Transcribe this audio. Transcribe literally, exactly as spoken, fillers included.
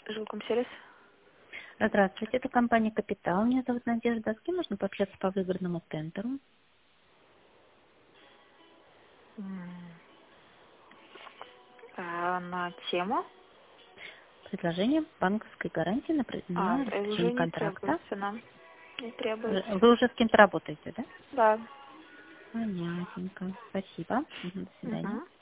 Жилкомсервис. Здравствуйте, это компания «Капитал». Меня зовут Надежда. С кем можно пообщаться по выгодному тендеру? М, а на тему? Предложение банковской гарантии на, при- А, на э, уже расширение не контракта. требуется нам. Не Э, требуется. Вы уже с кем-то работаете, да? Да. Понятненько. Спасибо. Мгм, до свидания. Угу.